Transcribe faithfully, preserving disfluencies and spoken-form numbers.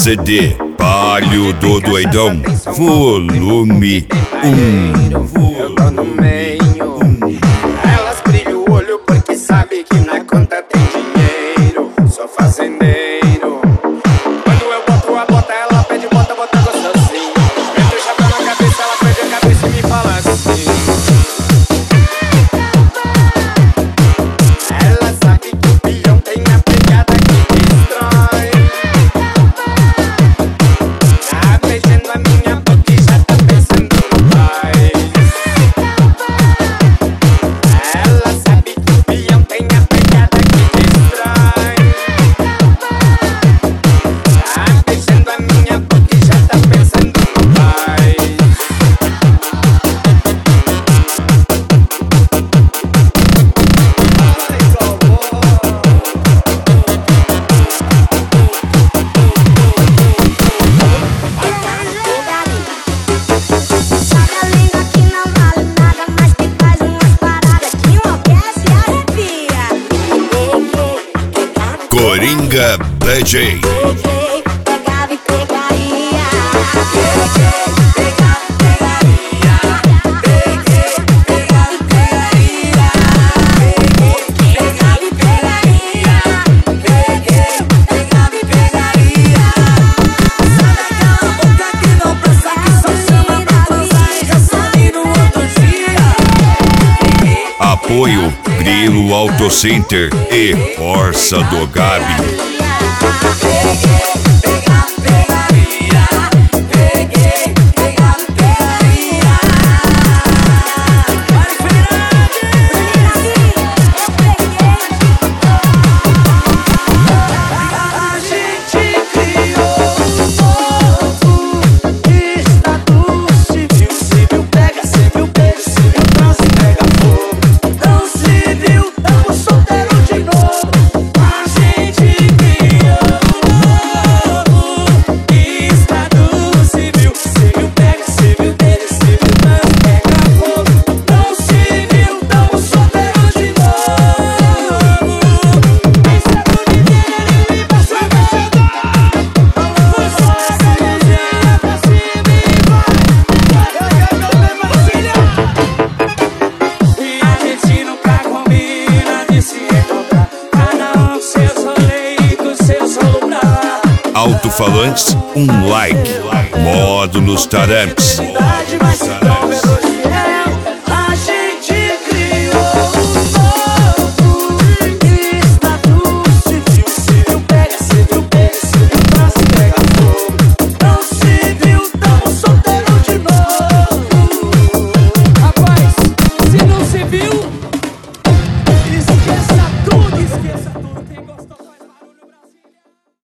C D Palio do Doidão, volume um. Eu tô no meio. Elas brilham o olho porque sabe que na conta tem dinheiro. Sou fazendeiro. Quando eu boto a bota, ela pede bota, bota gostosinho. Meto o chapéu na cabeça, ela perde a cabeça e me fala assim. Ela sabe que o peão tem a pegada que destrói. Tá beijando a minha boca e já tá pensando no pai. Ela sabe que o peão tem a pegada que destrói. Tá beijando a minha boca e já tá pensando no pai. Sabe a língua que não vale nada, mas que faz umas paradas que enlouquece e arrepia. Peguei, Coringa D J. peguei, pegava e pegaria. Peguei, Pegava e pegaria. Peguei, pegava e pegaria. Peguei, pegava e pegaria. Peguei, pegava e pegaria. Sai daquela boca que não pensa que só chama pra transar e já some no outro dia. Apoio Grilo Auto Center e Força do Gabi. Peguei, pegava e pegaria. Peguei, pegava e pegaria. Vai, Fernandes! A gente criou um novo estado civil. Civil pega, civil beijo, civil transa e pega fogo. Não civil, tamo solteiro de novo. A gente criou um novo estado civil. Civil pega, civil beijo, civil transa e pega fogo. Não civil, tamo solteiro de novo. Estado de dinheiro e você vai chegar. Você vai desenhar pra cima e vai. E a gente nunca combina de se encontrar. Cada um com seus rolês e com seus rolos pra lá. Alto-falantes, um like. Módulos Taramps. Cidade, mas se tão